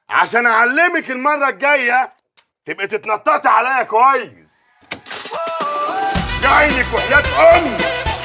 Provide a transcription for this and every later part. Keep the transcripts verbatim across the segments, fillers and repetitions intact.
عشان اعلمك المره الجايه تبقي تتنططي عليا كويس. جايلك وحياه امي.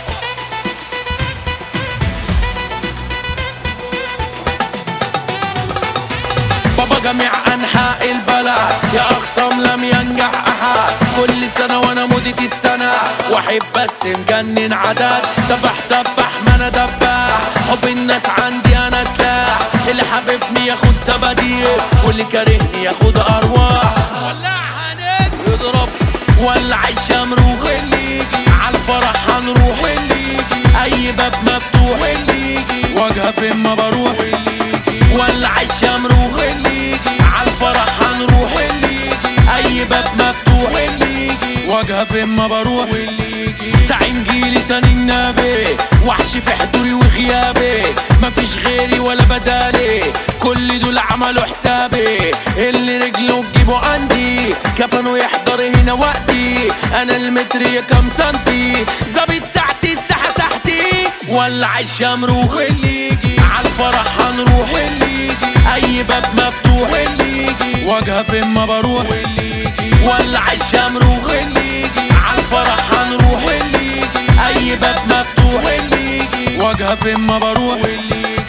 بابا جميع انحاء البلد يا اخصم لم ينجح احد، كل سنه وانا مدة السنه واحب بس مجنن عدد. دبح دبح ما انا دبح، حب الناس عندي انا سلاح، اللي حاببني ياخد تباديل واللي كارهني ياخد ارواح. ولعها نجم يضرب ولع الشمروخ، اللي يجي على الفرح هنروح، واللي يجي اي باب مفتوح، واللي يجي واجهه فين ما بروح، واللي يجي ولع الشمروخ، اللي يجي على الفرح هنروح، اللي يجي اي باب مفتوح، اللي يجي واجهه فين ما بروح، واللي يجي زعيم جيلي سن النبي، وحش في حضوري وغيابي، مفيش غيري ولا بدالي، كل دول عملوا حسابي، اللي رجله تجيبه عندي كفنه يحضر هنا وقتي، انا المتر يا كام سنتي، ظابط ساعتي الساحه ساحتي، ولع الشمروخ، اللي يجي على الفرح هنروح، اللي يجي اي باب مفتوح، اللي يجي واجهه فين ما بروح، واللي يجي ولع الشمروخ، اللي يجي على الفرح هنروح، اللي يجي اي باب مفتوح، اللي يجي واجهه فين ما بروح، واللي يجي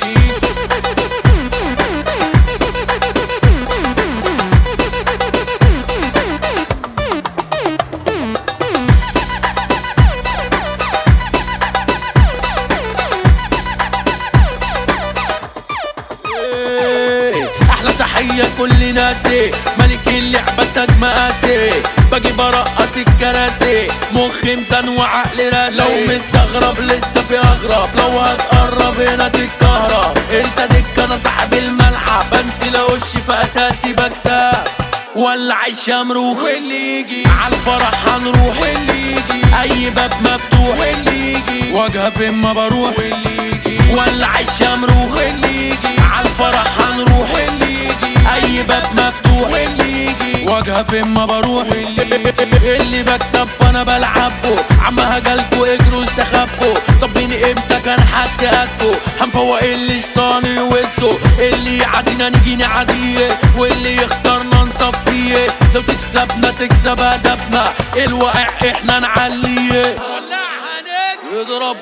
تحية كل ناسي، ملك اللعبة تاج مقاسي، باجي برقص الكراسي، مخي ميزان وعقلي راسي، لو مستغرب لسه في اغرب، لو هتقرب هنا تتكهرب، انت دك انا صاحب الملعب، بنسي لوشي في اساسي بكسب، ولع الشمروخ، اللي يجي على الفرح هنروح، اللي يجي اي باب مفتوح، اللي يجي واجهه فين ما بروح، واللي يجي ولع الشمروخ، اللي يجي على الفرح هنروح، اللي يجي اي باب مفتوح، اللي يجي واجهه فين ما بروح، واللي اللي بكسب انا بلعبه، عم هجلكوا اجروا استخبوا، طب من امتى كان حد قده، هنفوق اللي شطاني وزه، اللي يعادينا نيجي نعاديه، واللي يخسرنا نصفيه، لو تكسبنا تكسب ادبنا، الواقع احنا نعليه، ولعها نجم يضرب.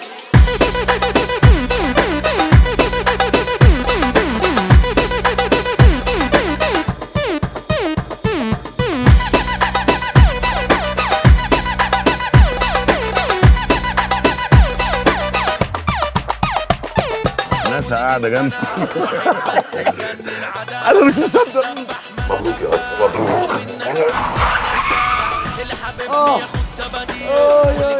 ناس قاعده جنبي. انا مش مصدق. مبروك يا اسطى، مبروك. اللي حاببني ياخد تباديل،